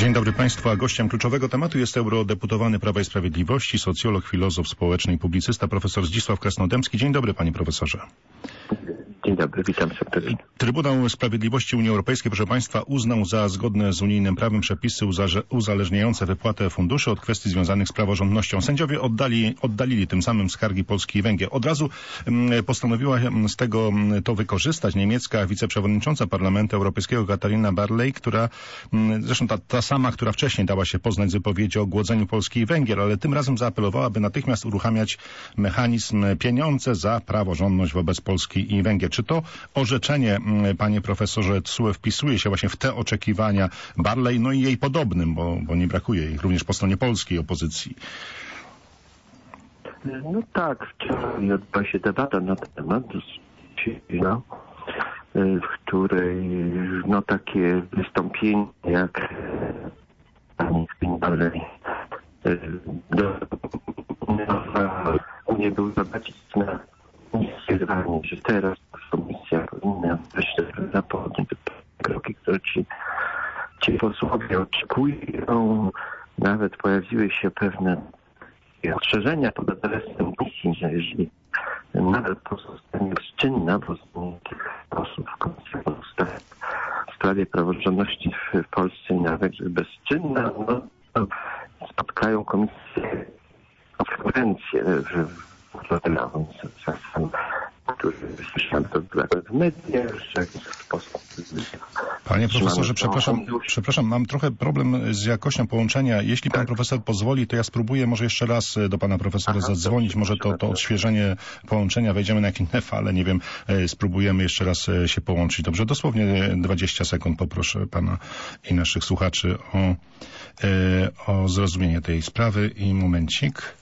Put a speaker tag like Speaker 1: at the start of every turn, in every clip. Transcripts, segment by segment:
Speaker 1: Dzień dobry Państwu, a gościem kluczowego tematu jest eurodeputowany Prawa i Sprawiedliwości, socjolog, filozof społeczny i publicysta profesor Zdzisław Krasnodębski. Dzień dobry, panie profesorze.
Speaker 2: Dzień dobry, witam serdecznie.
Speaker 1: Trybunał Sprawiedliwości Unii Europejskiej, proszę Państwa, uznał za zgodne z unijnym prawem przepisy uzależniające wypłatę funduszy od kwestii związanych z praworządnością. Sędziowie oddalili tym samym skargi Polski i Węgier. Od razu postanowiła z tego to wykorzystać niemiecka wiceprzewodnicząca Parlamentu Europejskiego Katarina Barley, która zresztą ta sama, która wcześniej dała się poznać z wypowiedzi o głodzeniu Polski i Węgier, ale tym razem zaapelowała, by natychmiast uruchamiać mechanizm pieniądze za praworządność wobec Polski i Węgier. Czy to orzeczenie, panie profesorze TSUE, wpisuje się właśnie w te oczekiwania Barley, no i jej podobnym, bo nie brakuje ich również po stronie polskiej opozycji?
Speaker 2: No tak, wczoraj odbyła się debata na ten temat, w której takie wystąpienie jak pani Barley nie był zobaczyć na zdanie, że teraz komisja powinna wreszcie zapodjąć kroki, które ci posłowie oczekują. Nawet pojawiły się pewne ostrzeżenia pod adresem komisji, że jeżeli nadal pozostanie bezczynna, bo z tych posłów komisja pozostaje w sprawie praworządności w Polsce i nawet bezczynna, no to spotkają komisję konferencję który słyszałem to w mediach, że w sposób...
Speaker 1: Panie profesorze, przepraszam, mam trochę problem z jakością połączenia. Jeśli pan profesor pozwoli, to ja spróbuję może jeszcze raz do pana profesora zadzwonić. Może to odświeżenie połączenia, wejdziemy na jakieś inne fale, nie wiem, spróbujemy jeszcze raz się połączyć. Dobrze, dosłownie 20 sekund poproszę pana i naszych słuchaczy o zrozumienie tej sprawy i momencik.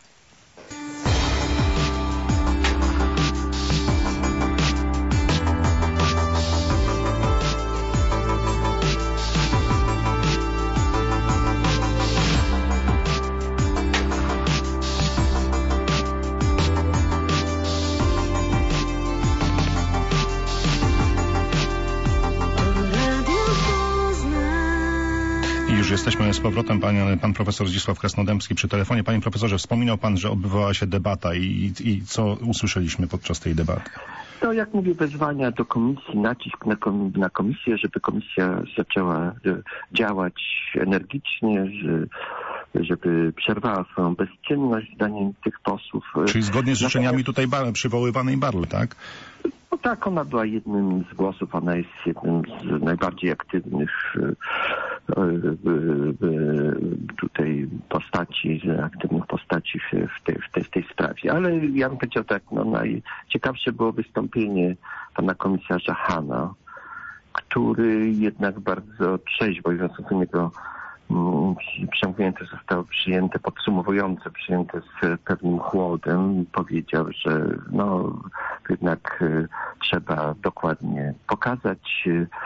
Speaker 1: Już jesteśmy z powrotem, pan profesor Zdzisław Krasnodębski przy telefonie. Panie profesorze, wspominał pan, że odbywała się debata i co usłyszeliśmy podczas tej debaty?
Speaker 2: To, jak mówię, wezwania do komisji, nacisk na komisję, żeby komisja zaczęła działać energicznie, żeby przerwała swoją bezczynność zdaniem tych posłów.
Speaker 1: Czyli zgodnie z życzeniami tutaj przywoływanej Barley, tak?
Speaker 2: No tak, ona była jednym z głosów, ona jest jednym z najbardziej aktywnych aktywnych postaci w tej sprawie. Ale ja bym powiedział tak, najciekawsze było wystąpienie pana komisarza Hahna, który jednak bardzo trzeźwo i w związku z niego przemówienie to zostało podsumowujące przyjęte z pewnym chłodem. Powiedział, że jednak trzeba dokładnie pokazać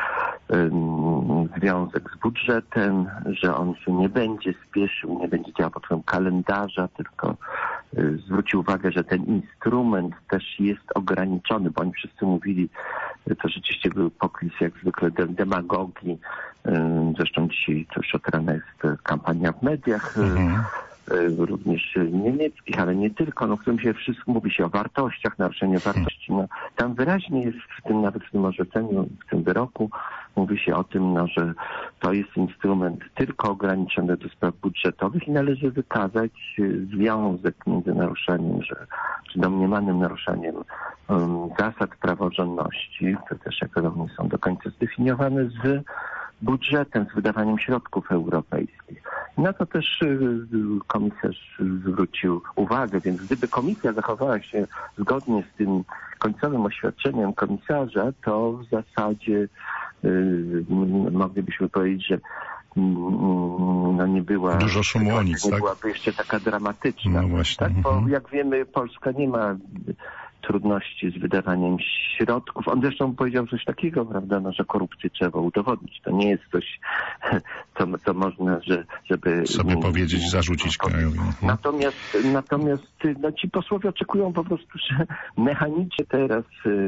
Speaker 2: związek z budżetem, że on się nie będzie spieszył, nie będzie działał pod wpływem kalendarza, tylko zwrócił uwagę, że ten instrument też jest ograniczony, bo oni wszyscy mówili, to rzeczywiście był poklis jak zwykle demagogii. Zresztą dzisiaj to już od rana jest kampania w mediach, również niemieckich, ale nie tylko, w którym się wszystko mówi się o wartościach, naruszeniu wartości. Tam wyraźnie jest nawet w tym orzeczeniu, w tym wyroku mówi się o tym, że to jest instrument tylko ograniczony do spraw budżetowych i należy wykazać związek między naruszeniem, czy domniemanym naruszaniem zasad praworządności, które też jak wiadomo nie są do końca zdefiniowane, z budżetem, z wydawaniem środków europejskich. Na to też komisarz zwrócił uwagę, więc gdyby komisja zachowała się zgodnie z tym końcowym oświadczeniem komisarza, to w zasadzie moglibyśmy powiedzieć, że nie była...
Speaker 1: Dużo szumu o nic,
Speaker 2: nie
Speaker 1: tak?
Speaker 2: byłaby jeszcze taka dramatyczna.
Speaker 1: No właśnie.
Speaker 2: Tak, bo jak wiemy, Polska nie ma trudności z wydawaniem środków. On zresztą powiedział coś takiego, prawda, że korupcję trzeba udowodnić. To nie jest coś, co można, żeby...
Speaker 1: sobie powiedzieć, zarzucić krajowi.
Speaker 2: Natomiast ci posłowie oczekują po prostu, że mechanicznie teraz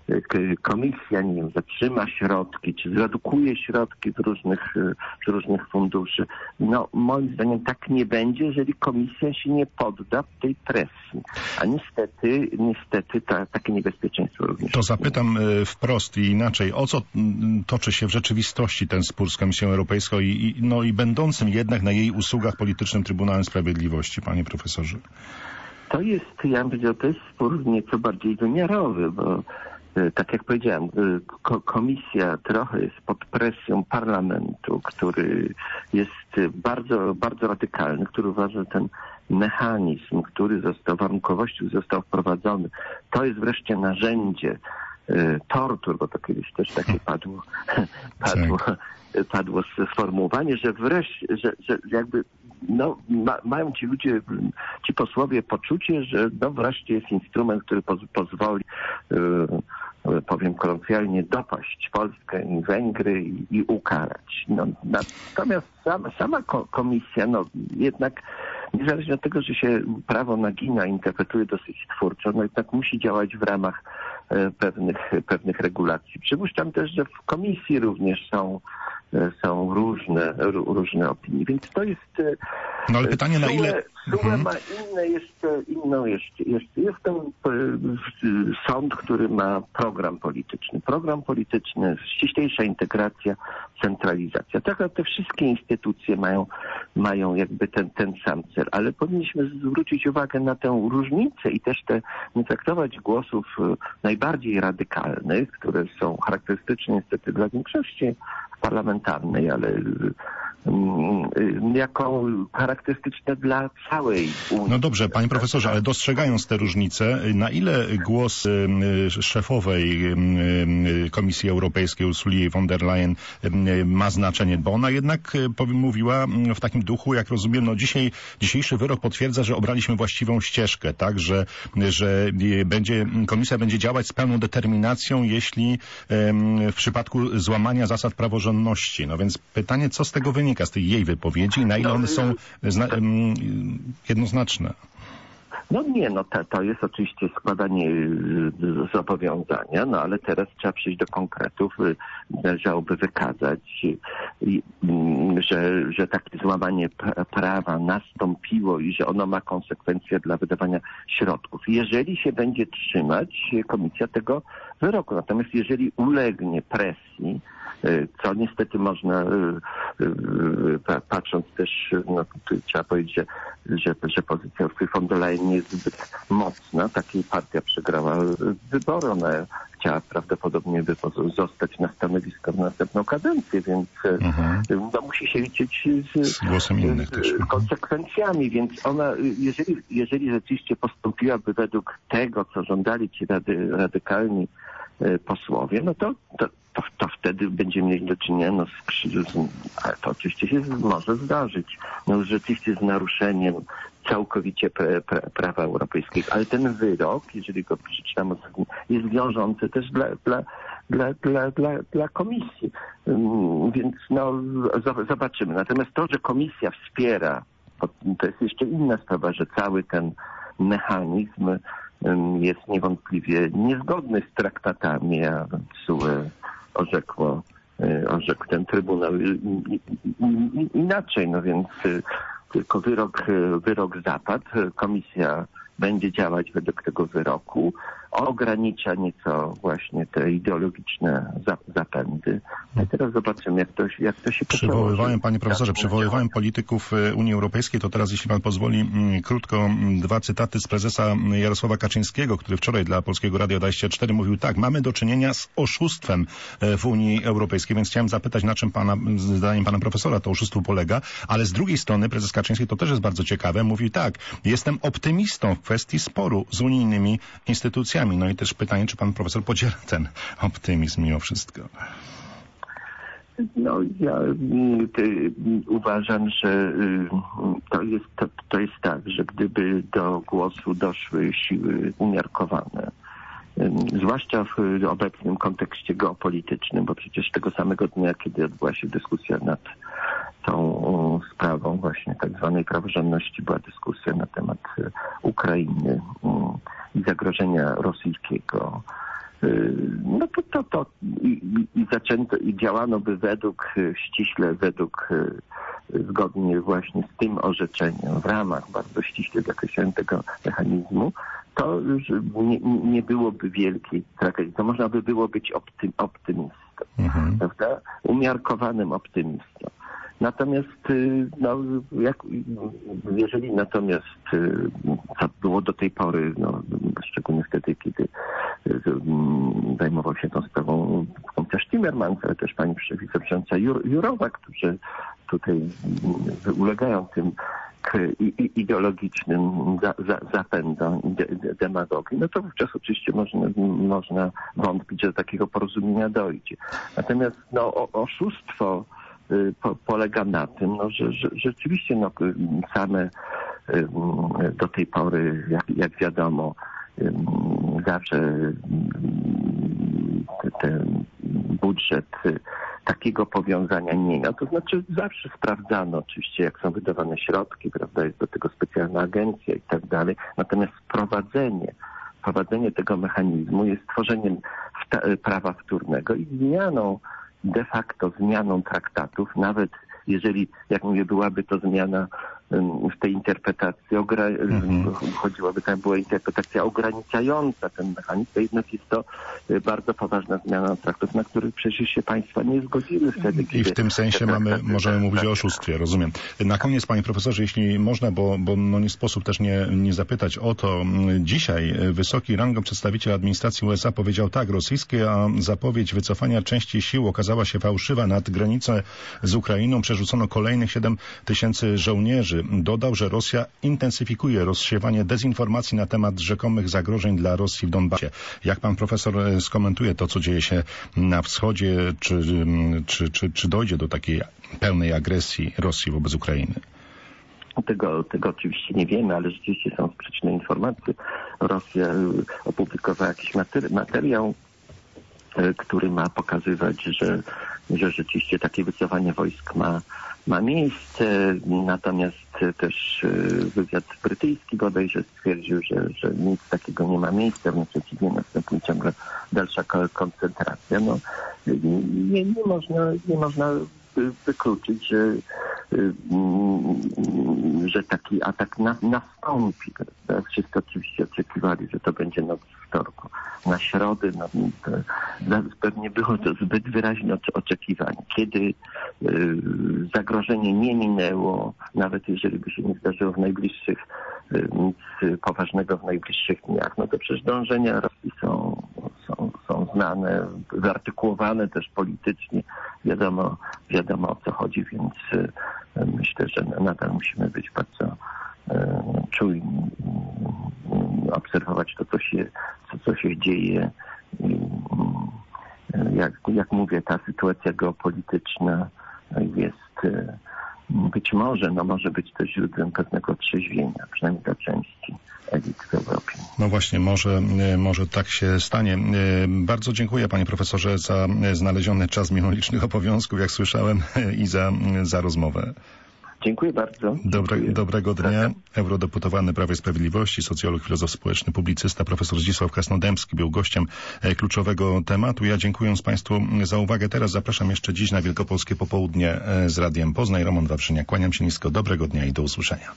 Speaker 2: komisja, nie wiem, zatrzyma środki, czy zredukuje środki z różnych funduszy. No, moim zdaniem tak nie będzie, jeżeli komisja się nie podda tej presji. A niestety takie niebezpieczeństwo również.
Speaker 1: To zapytam wprost i inaczej. O co toczy się w rzeczywistości ten spór z Komisją Europejską i będącym jednak na jej usługach politycznym Trybunałem Sprawiedliwości, panie profesorze?
Speaker 2: To jest, ja bym powiedział, to jest spór nieco bardziej wymiarowy, bo tak jak powiedziałem, komisja trochę jest pod presją parlamentu, który jest bardzo, bardzo radykalny, który uważa, że ten mechanizm, który warunkowością został wprowadzony, to jest wreszcie narzędzie tortur, bo to kiedyś też takie padło sformułowanie, że wreszcie, że jakby mają ci ludzie, ci posłowie poczucie, że wreszcie jest instrument, który pozwoli, powiem kolokwialnie, dopaść Polskę i Węgry i ukarać. Natomiast sama komisja, jednak niezależnie od tego, że się prawo nagina, interpretuje dosyć twórczo, jednak musi działać w ramach pewnych regulacji. Przypuszczam też, że w komisji również są różne opinie, więc to jest...
Speaker 1: No ale pytanie, na ile...
Speaker 2: SUE ma inną jeszcze. Jest ten sąd, który ma program polityczny. Program polityczny, ściślejsza integracja, centralizacja. Tak, te wszystkie instytucje mają jakby ten sam cel, ale powinniśmy zwrócić uwagę na tę różnicę i też nie traktować głosów najbardziej radykalnych, które są charakterystyczne niestety dla większości parlamentarnej, ale jako charakterystyczne dla całej Unii.
Speaker 1: No dobrze, panie profesorze, ale dostrzegając te różnice, na ile głos szefowej Komisji Europejskiej Ursuli von der Leyen ma znaczenie? Bo ona jednak mówiła w takim duchu, jak rozumiem, dzisiejszy wyrok potwierdza, że obraliśmy właściwą ścieżkę, tak, że Komisja będzie działać z pełną determinacją, jeśli w przypadku złamania zasad praworządności. No więc pytanie, co z tego wynika, z tej jej wypowiedzi i na ile one są jednoznaczne?
Speaker 2: To jest oczywiście składanie zobowiązania, ale teraz trzeba przejść do konkretów. Należałoby wykazać, że takie złamanie prawa nastąpiło i że ono ma konsekwencje dla wydawania środków. Jeżeli się będzie trzymać komisja tego wyroku, natomiast jeżeli ulegnie presji, co niestety można, patrząc też, trzeba powiedzieć, że pozycja Ursuli von der Leyen nie jest zbyt mocna. Takiej partia przegrała wybory. Ona chciała prawdopodobnie zostać na stanowisku w następną kadencję, więc musi się liczyć z
Speaker 1: głosem innych też.
Speaker 2: Konsekwencjami, więc ona, jeżeli rzeczywiście postąpiłaby według tego, co żądali ci radykalni posłowie, to wtedy będziemy mieli do czynienia ale to oczywiście się może zdarzyć, rzeczywiście z naruszeniem całkowicie prawa europejskiego. Ale ten wyrok, jeżeli go przeczytamy, jest wiążący też dla komisji. Więc zobaczymy. Natomiast to, że komisja wspiera, to jest jeszcze inna sprawa, że cały ten mechanizm jest niewątpliwie niezgodny z traktatami, a SUE orzekł ten Trybunał inaczej, więc tylko wyrok zapadł, komisja będzie działać według tego wyroku, ogranicza nieco właśnie te ideologiczne zapędy. A teraz zobaczymy, jak to się
Speaker 1: przywoływałem, panie profesorze, polityków Unii Europejskiej, to teraz, jeśli pan pozwoli, krótko 2 cytaty z prezesa Jarosława Kaczyńskiego, który wczoraj dla Polskiego Radia 24 mówił tak: mamy do czynienia z oszustwem w Unii Europejskiej, więc chciałem zapytać, na czym zdaniem pana profesora to oszustwo polega, ale z drugiej strony prezes Kaczyński, to też jest bardzo ciekawe, mówił tak: jestem optymistą w kwestii sporu z unijnymi instytucjami. No i też pytanie, czy pan profesor podziela ten optymizm mimo wszystko?
Speaker 2: Ja uważam, że to jest tak, że gdyby do głosu doszły siły umiarkowane, zwłaszcza w obecnym kontekście geopolitycznym, bo przecież tego samego dnia, kiedy odbyła się dyskusja nad tą sprawą właśnie tak zwanej praworządności, była dyskusja na temat Ukrainy i zagrożenia rosyjskiego. no to i zaczęto, i działano by ściśle zgodnie właśnie z tym orzeczeniem, w ramach bardzo ściśle zakreślonego tego mechanizmu, to już nie byłoby wielkiej tragedii. To można by było być optymistą, prawda? Umiarkowanym optymistą. Natomiast, jeżeli natomiast, co było do tej pory, szczególnie wtedy, kiedy zajmował się tą sprawą komisarz Timmermans, ale też pani wiceprzewodnicząca Jourová, którzy tutaj ulegają tym ideologicznym zapędom demagogii, no to wówczas oczywiście można wątpić, że do takiego porozumienia dojdzie. Natomiast oszustwo polega na tym, że rzeczywiście same do tej pory, jak wiadomo, zawsze ten budżet takiego powiązania nie miał. To znaczy zawsze sprawdzano oczywiście, jak są wydawane środki, prawda, jest do tego specjalna agencja i tak dalej. Natomiast wprowadzenie tego mechanizmu jest tworzeniem prawa wtórnego i de facto zmianą traktatów, nawet jeżeli, jak mówię, byłaby to zmiana w tej interpretacji, chodziłaby, tam była interpretacja ograniczająca ten mechanizm, to jednak jest to bardzo poważna zmiana traktatów, na których przecież się państwa nie zgodziły wtedy.
Speaker 1: I w tym sensie możemy mówić o oszustwie, rozumiem. Na koniec, panie profesorze, jeśli można, bo nie sposób też nie zapytać o to. Dzisiaj wysoki rangą przedstawiciel administracji USA powiedział tak, rosyjska zapowiedź wycofania części sił okazała się fałszywa. Nad granicę z Ukrainą przerzucono kolejnych 7 000 żołnierzy. Dodał, że Rosja intensyfikuje rozsiewanie dezinformacji na temat rzekomych zagrożeń dla Rosji w Donbasie. Jak pan profesor skomentuje to, co dzieje się na wschodzie? Czy dojdzie do takiej pełnej agresji Rosji wobec Ukrainy?
Speaker 2: Tego oczywiście nie wiemy, ale rzeczywiście są sprzeczne informacje. Rosja opublikowała jakiś materiał, który ma pokazywać, że rzeczywiście takie wycofanie wojsk ma miejsce, natomiast też wywiad brytyjski bodajże stwierdził, że nic takiego nie ma miejsca, wręcz przeciwnie, następuje ciągle dalsza koncentracja. Nie można wykluczyć, że taki atak nastąpi. Wszyscy oczywiście oczekiwali, że to będzie noc wtorku na środę. Pewnie było to zbyt wyraźne oczekiwanie. Kiedy zagrożenie nie minęło, nawet jeżeli by się nie zdarzyło nic poważnego w najbliższych dniach, to przecież dążenia Rosji są znane, wyartykułowane też politycznie. Wiadomo o co chodzi, więc myślę, że nadal musimy być bardzo czujni, obserwować to, co się dzieje. Jak mówię, ta sytuacja geopolityczna jest może być to źródłem pewnego otrzeźwienia, przynajmniej dla części elit w Europie.
Speaker 1: No właśnie, może tak się stanie. Bardzo dziękuję, panie profesorze, za znaleziony czas mimo licznych obowiązków, jak słyszałem, i za rozmowę.
Speaker 2: Dziękuję bardzo.
Speaker 1: Dobrego dnia. Eurodeputowany Prawa i Sprawiedliwości, socjolog, filozof społeczny, publicysta, profesor Zdzisław Krasnodębski był gościem kluczowego tematu. Ja dziękując państwu za uwagę. Teraz zapraszam jeszcze dziś na Wielkopolskie Popołudnie z Radiem Poznań. Roman Wawrzyniak. Kłaniam się nisko. Dobrego dnia i do usłyszenia.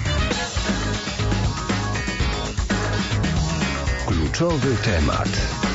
Speaker 3: Kluczowy temat.